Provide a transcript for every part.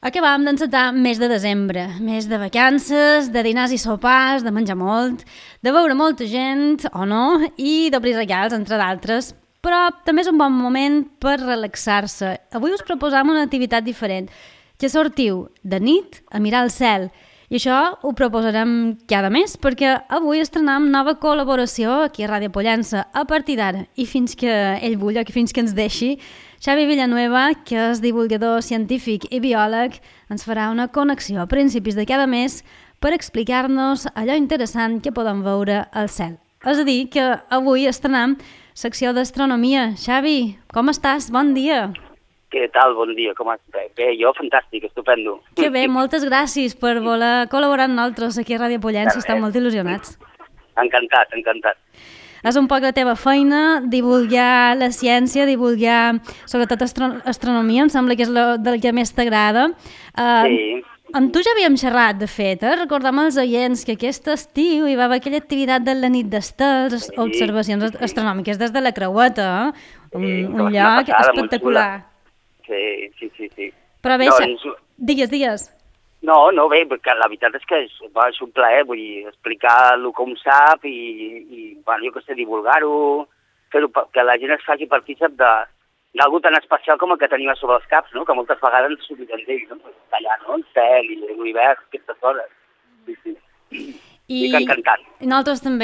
Acabàvem d'encetar mes de desembre, mes de vacances, de dinars i sopars, de menjar molt, de veure molta gent, o no, i d'obrir regals, entre d'altres, però també és un bon moment per relaxar-se. Avui us proposam una activitat diferent, que sortiu de nit a mirar el cel, i això ho proposarem cada mes, perquè avui estrenem nova col·laboració aquí a Ràdio Pollença a partir d'ara, i fins que ell vulgui, fins que ens deixi, Xavi Villanueva, que és divulgador científic i biòleg, ens farà una connexió a principis de cada mes per explicar-nos allò interessant que podem veure al cel. És a dir, que avui estrenem secció d'astronomia. Xavi, com estàs? Bon dia. Què tal? Bon dia, com estàs? Bé, jo fantàstic, estupendo. Que bé, moltes gràcies per voler col·laborar amb nosaltres aquí a Ràdio Pollença, estem molt il·lusionats. Encantat, encantat. És un poc la teva feina, divulgar la ciència, divulgar sobretot astronomia, em sembla que és del que més t'agrada. Sí. Amb tu ja havíem xerrat, de fet, recordem als oients que aquest estiu hi va haver aquella activitat de la nit d'estels, observacions astronòmiques des de la Creueta, un lloc espectacular. Sí. Però bé, digues. No, bé, perquè la veritat és que és un plaer, vull dir, explicar el que un sap i bueno, jo que sé, divulgar-ho, fer-ho que la gent es faci partícip d'algú tan especial com el que tenim a sobre els caps, no? Que moltes vegades ens oblidem d'ell, no? Allà, no? El cel i l'univers, aquestes coses. Sí. Estic encantat. I nosaltres també.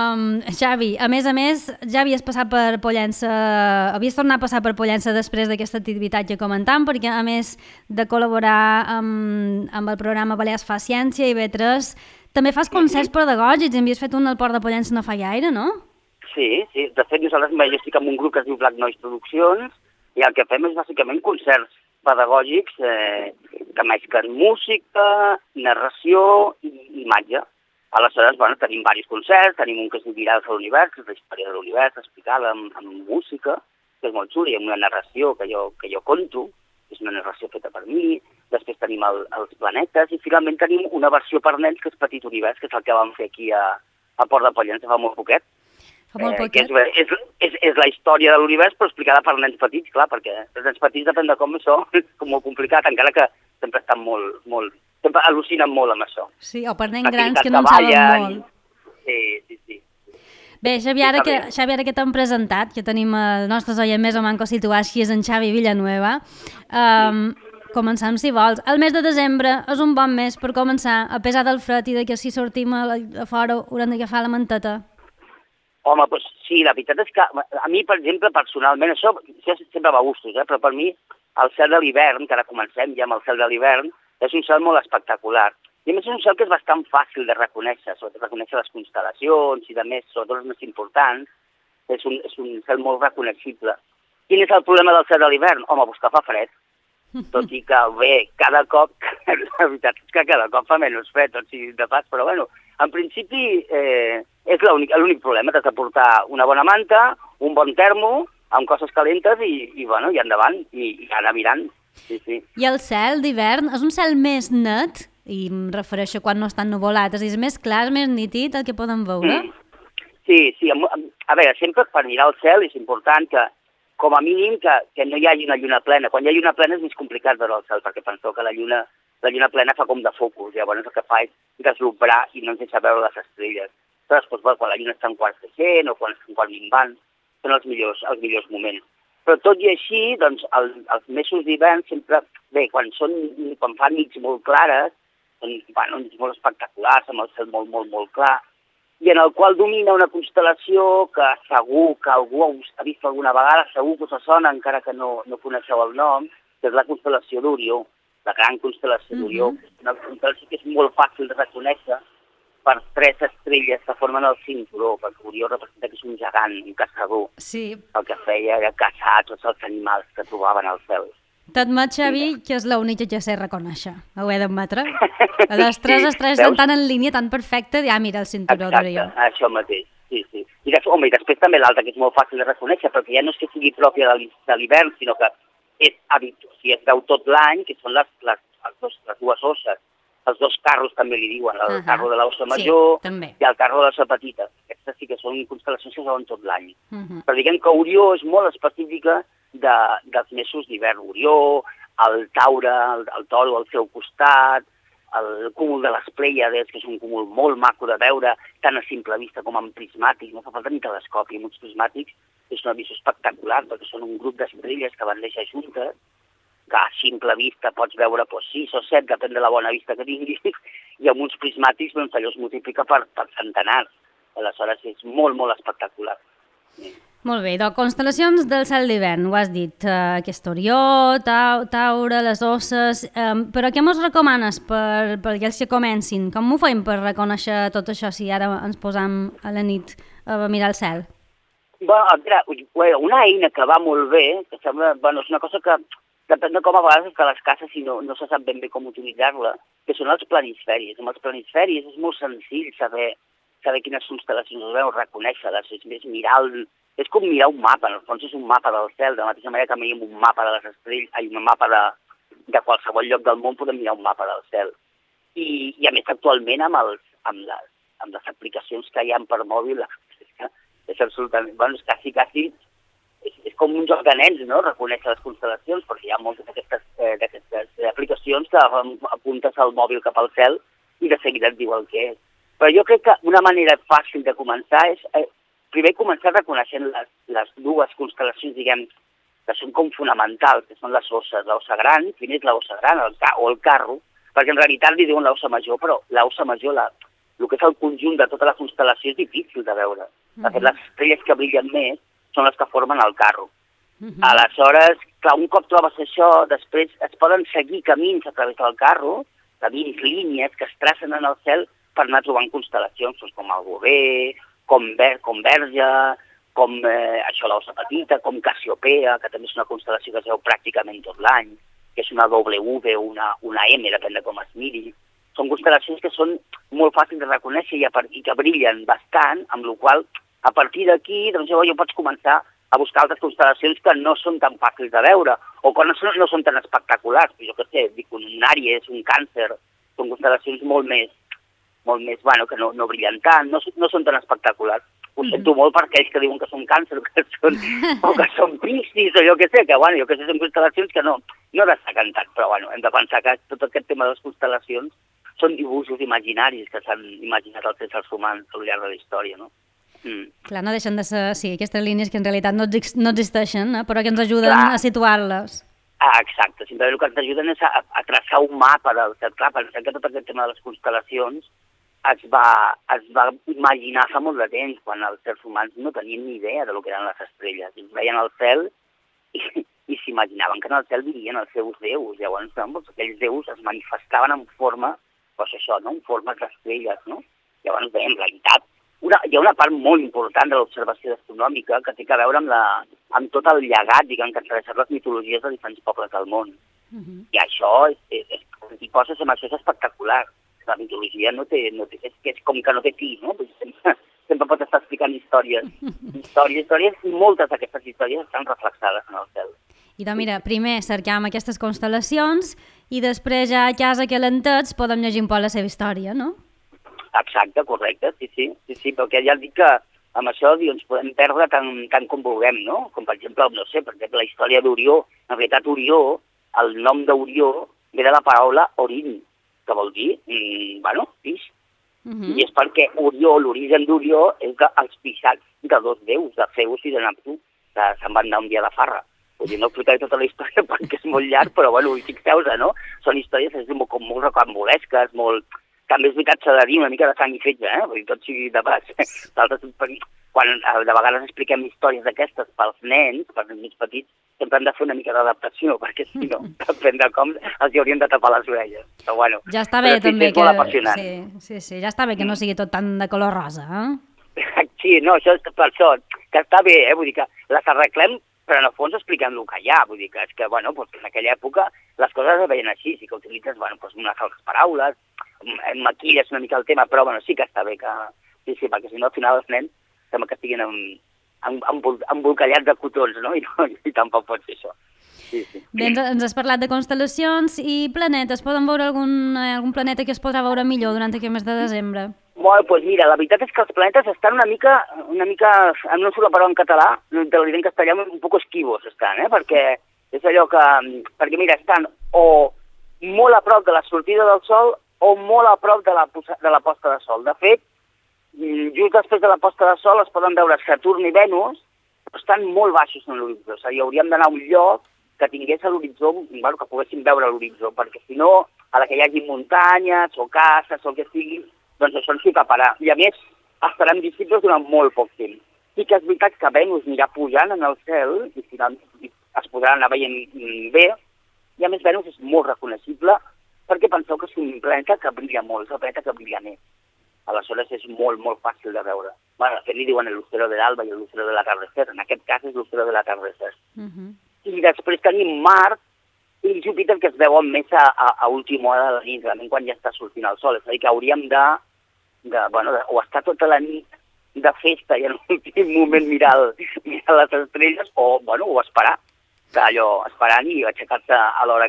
Xavi, a més, ja havies passat per Pollença, havies tornat a passar per Pollença després d'aquesta activitat que comentàvem, perquè a més de col·laborar amb el programa Balears fa Ciència i B3, també fas concerts pedagògics, havies fet un al Port de Pollença no fa gaire, no? Sí. De fet, nosaltres jo estic en un grup que es diu Black Noise Produccions i el que fem és bàsicament concerts pedagògics que mesclen música, narració i imatge. Aleshores, bueno, tenim diversos concerts, tenim un que es diu Virals a l'univers, que és la història de l'univers explicada amb música, que és molt xula, i amb una narració que jo conto, que és una narració feta per mi. Després tenim els planetes i finalment tenim una versió per nens que és Petit Univers, que és el que vam fer aquí a Port de Pollença fa molt poquet. Que és la història de l'univers però explicada per nens petits, clar, perquè els nens petits, depèn de com això, és molt complicat, encara que sempre estan molt sempre al·lucinen molt amb això. Sí, o per nens grans que no en saben molt. Sí. Bé, Xavi, ara que t'hem presentat, que tenim els nostres oients més o menys situats, qui és en Xavi Villanueva, començam, si vols. El mes de desembre és un bon mes per començar, a pesar del fred i que si sortim a fora haurem d'agafar la manteta. Home, doncs sí, la veritat és que a mi, per exemple, personalment, això sempre va a gustos, però per mi el cel de l'hivern, que ara comencem ja amb el cel de l'hivern, és un cel molt espectacular. I a més és un cel que és bastant fàcil de reconèixer, sobretot reconèixer les constel·lacions i de més, sobretot els més importants. És un cel molt reconeixible. Quin és el problema del cel de l'hivern? Home, doncs que fa fred. Tot i que, bé, cada cop, la veritat és que cada cop fa menys fred, tot sigui de pas, però bueno, en principi és l'únic problema, t'has de portar una bona manta, un bon termo, amb coses calentes i bueno, i endavant, i anar mirant. Sí. I el cel d'hivern és un cel més net, i em refereixo quan no estan nuvolats, és més clar, més nítid el que podem veure? Sí, a veure, sempre per mirar el cel és important que, com a mínim, que no hi hagi una lluna plena. Quan hi ha lluna plena és més complicat veure el cel, perquè penseu que la lluna plena fa com de focus, llavors el que fa és deslumbrar i no ens deixa veure les estrelles. Després, quan la lluna està en quart creixent o quan està en quart minvant, són els millors moments. Però tot i així, doncs, els mesos d'hivern sempre, bé, quan fan nits molt clares, són nits molt espectaculars, amb el cel molt clar, i en el qual domina una constel·lació que segur que algú ha vist alguna vegada, segur que us sona, encara que no coneixeu el nom, que és la constel·lació d'Orió, la gran constel·lació d'Orió. Una constel·lació que és molt fàcil de reconèixer per 3 estrelles que formen el cinturó, perquè Orió representa que és un gegant, un caçador. Sí. El que feia era caçar tots els animals que trobaven al cel. T'admet, Xavi, que és l'única que sé reconèixer, ho he d'admetre. Les 3 estrelles estan tan en línia, tan perfecte, mira el cinturó d'Orió. Exacte, això mateix, sí. I després també l'altra, que és molt fàcil de reconèixer, perquè ja no és que sigui pròpia de l'hivern, sinó que és veu tot l'any, que són les dues osses. Els 2 carros també li diuen, el carro de l'ossa major i el carro de l'ossa petita. Aquestes sí que són constel·lacions que es veuen tot l'any. Però diguem que Orió és molt específica dels mesos d'hivern. Orió, el Taure, el Toro al seu costat, el cúmul de les Plèiades, que és un cúmul molt maco de veure, tant a simple vista com en prismàtic, no fa falta ni telescopi, amb uns prismàtics és una visió espectacular, perquè són un grup d'estrelles que van deixar juntes, que a simple vista pots veure 6 o 7, depèn de la bona vista que tinguis, i amb uns prismàtics doncs, allò es multiplica per centenars. Aleshores és molt, molt espectacular. Molt bé, doncs constel·lacions del cel d'hivern, ho has dit, aquest Orió, Taure, les Osses, però què mos recomanes per aquells que comencin? Com ho fem per reconèixer tot això si ara ens posam a la nit a mirar el cel? Una eina que va molt bé, que sembla, és una cosa que depèn de com a vegades que a les cases si no se sap ben bé com utilitzar-la, que són els planisferis. Amb els planisferis és molt senzill saber quines constel·lacions es veuen, reconèixer-les, és mirar és com mirar un mapa, en el fons és un mapa del cel, de la mateixa manera que mirem un mapa de les estrelles, un mapa de qualsevol lloc del món podem mirar un mapa del cel. I a més actualment amb les aplicacions que hi ha per mòbil, és absolutament, quasi, és com un joc de nens, no?, reconèixer les constel·lacions, perquè hi ha moltes d'aquestes aplicacions que apuntes el mòbil cap al cel i de seguida et diu el que és. Però jo crec que una manera fàcil de començar és primer començar reconeixent les dues constel·lacions, diguem, que són com fonamentals, que són les osses, l'ossa gran, primer és l'ossa gran o el carro, perquè en realitat li diuen l'ossa major, però l'ossa major, el que és el conjunt de tota la constel·lació és difícil de veure. De fet, les estrelles que brillen més són les que formen el carro. Aleshores, clar, un cop trobes això, després es poden seguir camins a través del carro, camins, línies que es tracen en el cel per anar trobant constel·lacions, com el Bover, com Verge, com l'Ossa Petita, com Cassiopea, que també és una constel·lació que es veu pràcticament tot l'any, que és una W o una M, depèn de com es miri. Són constel·lacions que són molt fàcils de reconèixer i que brillen bastant, amb la qual a partir d'aquí doncs, jo pots començar a buscar altres constel·lacions que no són tan fàcils de veure o que no són tan espectaculars. Jo què sé, dic un Àries, un Càncer, són constel·lacions molt més, que no brillen tant, no són tan espectaculars. Ho sento molt per aquells que diuen que són Càncer o que són Piscis o jo què sé, són constel·lacions que no destaquen tant, però hem de pensar que tot aquest tema de les constel·lacions són dibuixos imaginaris que s'han imaginat els éssers humans al llarg de la història, no? Clar, no deixen de ser, aquestes línies que en realitat no existeixen, però que ens ajuden a situar-les. Exacte, simplement el que ens ajuden és a traçar un mapa del cel. Clar, pensem que tot aquest tema de les constel·lacions es va imaginar fa molt de temps, quan els éssers humans no tenien ni idea de lo que eren les estrelles. Ells veien el cel i s'imaginaven que en el cel vivien els seus déus. Llavors, aquells déus es manifestaven en forma, en forma d'estrelles, no? Llavors, bé, en realitat, hi ha una part molt important de l'observació astronòmica que té a veure amb tot el llegat, diguem, que ens deixat les mitologies de diferents pobles del món. I això, i poses amb això, és espectacular. La mitologia és com que no té fi, no? Sempre pot estar explicant històries, i moltes d'aquestes històries estan reflexades en el cel. I doncs mira, primer cercam aquestes constel·lacions i després ja a casa que l'entets podem llegir un poc la seva història, no? Exacte, correcte, sí, perquè ja dic que amb això ens podem perdre tant com vulguem, no? Com per exemple, la història d'Orió. En realitat, Orió, el nom d'Orió ve de la paraula Orin, que vol dir, pix. I és perquè Orió, l'origen d'Orió, és que els pixats de dos déus, de Zeus i de Neptú, que se'n van anar un dia de farra. Vull dir, no explicaré tota la història perquè és molt llarg, però fixeu-se, no? Són històries com molt rocambolesques, molt... També és veritat, s'ha de dir una mica de sang i fetge, vull dir, tot sigui de pas. Quan de vegades expliquem històries d'aquestes pels nens petits, sempre hem de fer una mica d'adaptació, perquè si no, depèn de com els haurien de tapar les orelles. Però ja està bé també és molt apassionant. Sí, ja està bé que no sigui tot tan de color rosa, Sí, no, això és per això, que està bé, vull dir que les arreglem, però en el fons expliquem el que hi ha, vull dir que és que, en aquella època les coses es veien així, sí que utilitzes, unes altres paraules, maquilles una mica el tema, però sí que està bé que... Sí, perquè si no al final els nens sembla que estiguin embolcallats de cotons, no? I tampoc pot ser això. Sí. Bé, ens has parlat de constel·lacions i planetes. Poden veure algun planeta que es podrà veure millor durant aquest mes de desembre? Doncs mira, la veritat és que els planetes estan una mica, no surt la paraula en català, te la diré en castellà, un poc esquivos estan, perquè És allò que... Perquè mira, estan o molt a prop de la sortida del sol o molt a prop de la posta de sol. De fet, just després de la posta de sol es poden veure Saturn i Venus, però estan molt baixos en l'horitzó. És a dir, hauríem d'anar a un lloc que tingués a l'horitzó, bueno, que poguéssim veure l'horitzó, perquè si no, a la que hi hagi muntanyes o cases o el que sigui, doncs això ens hi taparà. I a més, estaran visibles durant molt poc temps. Sí que és veritat que Venus anirà pujant en el cel i finalment es podrà anar veient bé, i a més Venus és molt reconeixible perquè penseu que és un planeta que brilla molt, és el planeta que brilla més. Aleshores és molt, molt fàcil de veure. Bueno, de fet li diuen el lucero de l'alba i el lucero de l'atardecer, en aquest cas és lucero de l'atardecer. I després tenim Mart i Júpiter, que es veuen més a última hora de la nit, realment quan ja està sortint el sol. És a dir, que hauríem o estar tota la nit de festa i en l'últim moment mirar les estrelles o esperar, que allò, esperant i aixecar-se a l'hora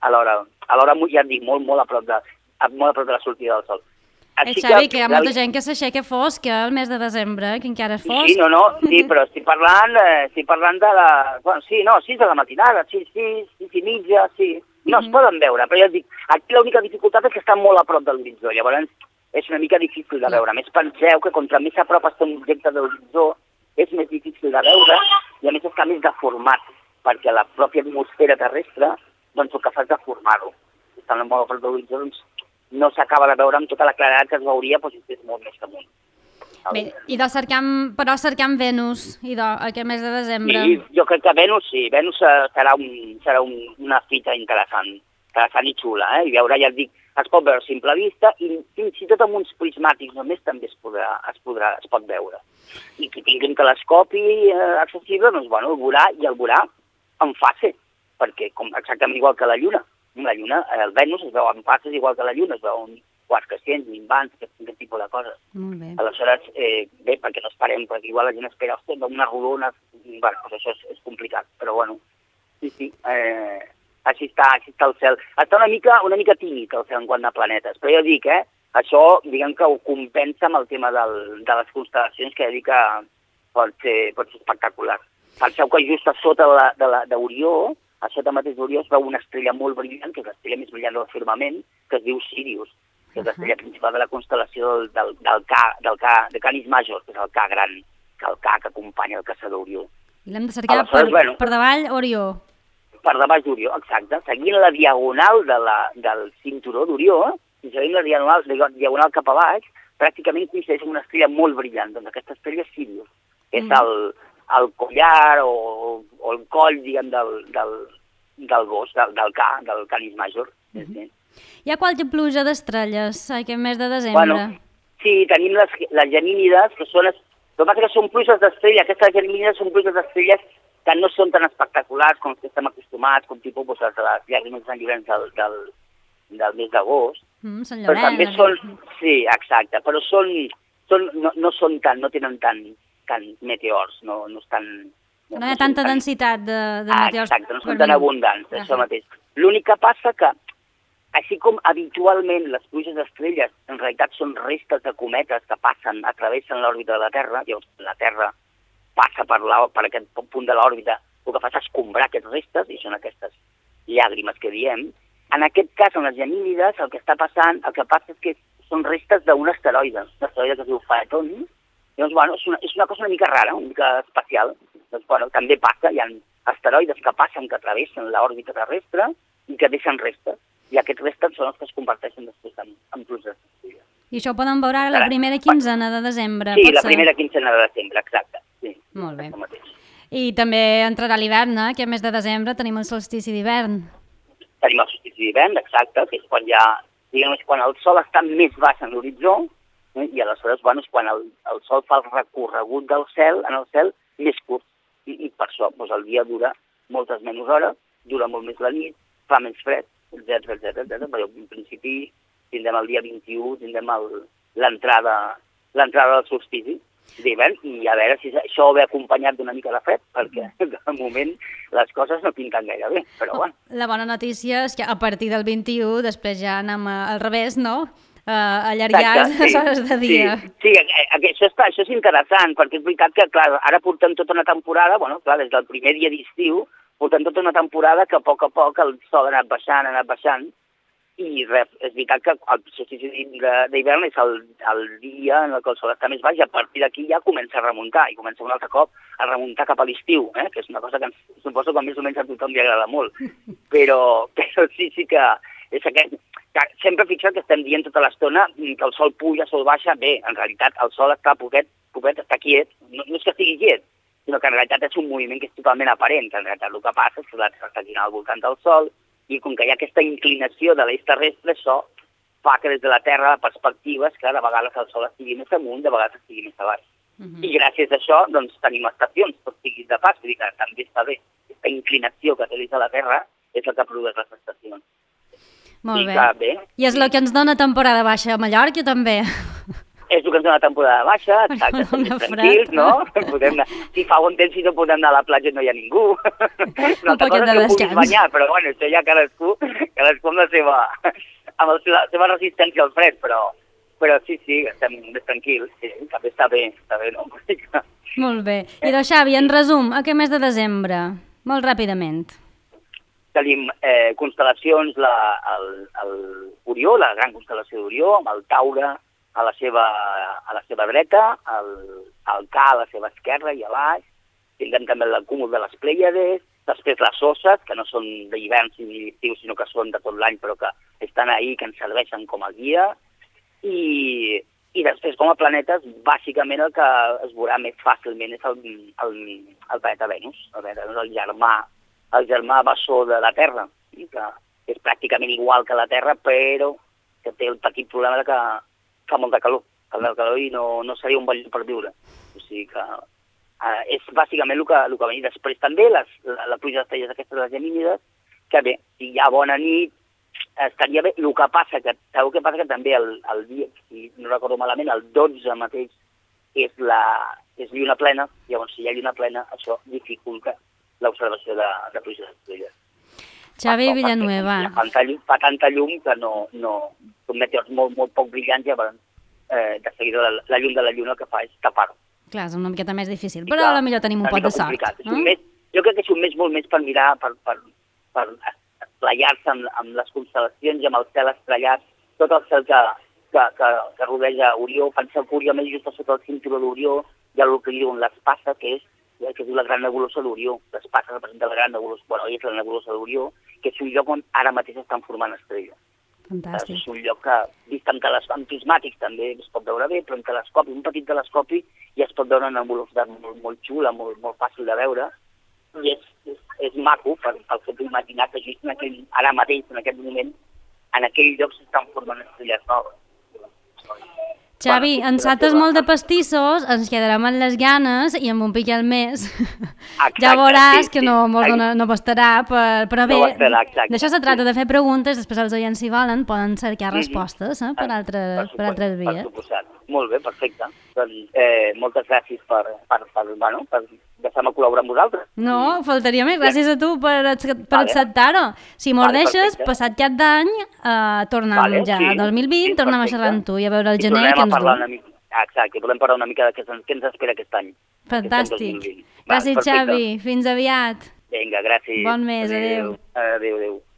ja et dic, molt a prop de la sortida del sol. Xavi, que hi ha molta gent que s'aixeca fosc el mes de desembre, que encara és fosc. Sí, però estic parlant de la... Bueno, sí, 6 de la matinada, 6 i mitja, sí. No es poden veure, però ja et dic, aquí l'única dificultat és que està molt a prop de l'horitzó, llavors és una mica difícil de veure. A més, penseu que contra més a prop està un objecte de l'horitzó, és més difícil de veure i a més està més deformat, perquè la pròpia atmosfera terrestre, doncs el que fa és deformar-ho. Estant molt a prop de l'horitzó, doncs no s'acaba de veure amb tota la claredat que es veuria si és molt més amunt. Bé, però cercant Venus aquest mes de desembre. Sí, jo crec que Venus serà una fita interessant i xula, i veure, ja et dic, es pot veure a simple vista i fins i tot amb uns prismàtics només també es pot veure. I qui tingui un telescopi accessible, doncs el veurà en fase, perquè exactament igual que la Lluna. La Lluna, el Venus es veu en fases igual que la Lluna, es veu en quarts creixents, minvants, aquest tipus de coses. Molt bé. Aleshores, bé, perquè no esperem, perquè igual la gent espera, ostres, una rodona, doncs això és complicat, però bueno, sí, així està el cel. Està una mica tímid el cel en quant a planetes, però jo dic, això, diguem que ho compensa amb el tema de les constel·lacions, que ja dic que pot ser espectacular. Penseu que just a sota d'Orió, a sota mateix d'Orió es veu una estrella molt brillant, que és l'estrella més brillant del firmament, que es diu Sirius, que és l'estrella principal de la constel·lació de Canis Major, que és el K gran, el K que acompanya el caçador Orió. I l'hem de cercar per davall Orió. Per davall d'Orió, exacte. Seguint la diagonal del cinturó d'Orió, si seguim la diagonal cap a baix, pràcticament coincideix amb una estrella molt brillant. Doncs aquesta estrella és Sirius, que és el collar o el coll, diguem, del gos, del Canis Major. Hi ha qualque pluja d'estrelles aquest mes de desembre? Bueno, sí, tenim les gemínides, que són... El que passa que són pluges d'estrella. Aquestes gemínides són pluges d'estrelles que no són tan espectaculars com que estem acostumats, com tipus les llàgrimes de Sant Llorenç del mes d'agost. Sant Llorenç. Però també són... Sí, exacte, però no tenen tant meteors, no estan... No hi ha tanta densitat de meteors. Exacte, no són tan abundants, això mateix. L'únic que passa que, així com habitualment les pluges d'estrelles en realitat són restes de cometes que travessen l'òrbita de la Terra, llavors la Terra passa per aquest punt de l'òrbita, el que fa és escombrar aquests restes, i són aquestes llàgrimes que diem. En aquest cas, en les gemínides, el que passa és que són restes d'un asteroide que es diu Phaeton. Llavors, és una cosa una mica rara, una mica especial. Doncs, també passa, hi ha asteroides que passen, que travessen l'òrbita terrestre i que deixen restes. I aquests restes són els que es converteixen després en pluges d'estrelles. I això ho poden veure a la primera quinzena de desembre? Sí, la primera quinzena de desembre, exacte. Sí, molt bé. I també entrarà l'hivern, aquest mes de desembre tenim el solstici d'hivern. Tenim el solstici d'hivern, exacte, que és quan el sol està més baix en l'horitzó, i aleshores és quan el sol fa el recorregut del cel, en el cel, més curt. I per això el dia dura moltes menys hores, dura molt més la nit, fa més fred, etc. Però en principi tindrem el dia 21, tindrem l'entrada del solstici d'hivern, i a veure si això ve acompanyat d'una mica de fred, perquè de moment les coses no pinten gaire bé, però bueno. La bona notícia és que a partir del 21 després ja anem al revés, no? Allargar les hores de dia. Sí, això és interessant, perquè és veritat que, clar, ara portem tota una temporada, des del primer dia d'estiu, portem tota una temporada que a poc el sol ha anat baixant, i res, és veritat que el solstici d'hivern és el dia en què el sol està més baix i a partir d'aquí ja comença a remuntar i comença un altre cop a remuntar cap a l'estiu, que és una cosa que suposo que més o menys a tothom li agrada molt. Però sí que és aquest... Que sempre fixa't que estem dient tota l'estona que el sol puja, el sol baixa. Bé, en realitat el sol està poquet, està quiet, no és que estigui quiet, sinó que en realitat és un moviment que és totalment aparent, que en realitat el que passa és que la Terra està girant al voltant del sol, i com que hi ha aquesta inclinació de l'eix terrestre, això fa que des de la Terra la perspectiva és que de vegades el sol estigui més amunt, de vegades estigui més a baix. I gràcies a això doncs, tenim estacions, tot sigui de pas, vull dir que també està bé. Aquesta inclinació que té l'eix de la Terra és el que produeix les estacions. Molt bé. I és el que ens dona temporada baixa a Mallorca, també. És el que ens dona temporada baixa, exacte, estem més tranquils, no? Si fa bon temps, si no podem anar a la platja no hi ha ningú. Una altra cosa és que puguis banyar, però bueno, això ja cadascú amb la seva resistència al fred, però sí, estem més tranquils, sí, també està bé, no? Molt bé. I doncs, Xavi, en resum, a què mes de desembre? Molt ràpidament. Tenim constel·lacions, l'Orió, la gran constel·lació d'Orió, amb el Taure a la seva dreta, el Ca a la seva esquerra i a baix, tindrem també el cúmul de les Plèiades, després les Osses, que no són d'hivern ni d'estiu, sinó que són de tot l'any, però que estan ahí, que ens serveixen com a guia, i després com a planetes, bàsicament el que es veurà més fàcilment és el planeta Venus, el germà bessó de la Terra, que és pràcticament igual que la Terra, però que té el petit problema que fa molta calor, i no seria un bon lloc per viure. O sigui que és bàsicament el que venia després. També la pluja d'estrelles aquestes de les Gemínides, que bé, si hi ha bona nit, estaria bé. El que passa que també el dia, si no recordo malament, el 12 mateix és lluna plena, llavors si hi ha lluna plena, això dificulta l'observació de pluja d'estrelles. Xavi Villanueva. Fa tanta llum que són meteors molt poc brillants, llavors de seguida la llum de la lluna el que fa és tapar-ho. Clar, és una miqueta més difícil, però potser tenim un pot de sort. Jo crec que és un mes molt més per mirar, per esplaiar-se amb les constel·lacions i amb el cel estrellat, tot el cel que rodeja Orió. Penseu que Orió, més just sota el cinturó d'Orió, hi ha el que diuen l'espasa, que és la gran nebulosa d'Orió. L'espasa representa la gran nebulosa, és la nebulosa d'Orió, que és un lloc on ara mateix estan formant estrelles. Fantàstic. És un lloc que, vist amb prismàtics també es pot veure bé, però en telescopi, un petit telescopi, ja es pot veure una nebulosa molt xula, molt fàcil de veure, i és maco pel fet d'imaginar que just ara mateix, en aquest moment, en aquell lloc s'estan formant estrelles noves. Xavi, en saltes molt de pastissos, ens quedarem amb les ganes i amb un pic al mes. Ja veuràs que no bastarà, però bé, d'això se tracta de fer preguntes, després els oients, si volen, poden cercar respostes per altres vies. Per suposat. Molt bé, perfecte. Doncs moltes gràcies per deixar-me col·laborar amb vosaltres. No, faltaria més. Gràcies a tu per acceptar-ho. Si m'ho deixes, passat cap d'any, tornem ja al 2020, tornem a xerrar amb tu i a veure el gener que ens du. Exacte, podem parlar una mica de què ens espera aquest any. Fantàstic. Gràcies, Xavi. Fins aviat. Vinga, gràcies. Bon mes, adéu. Adéu.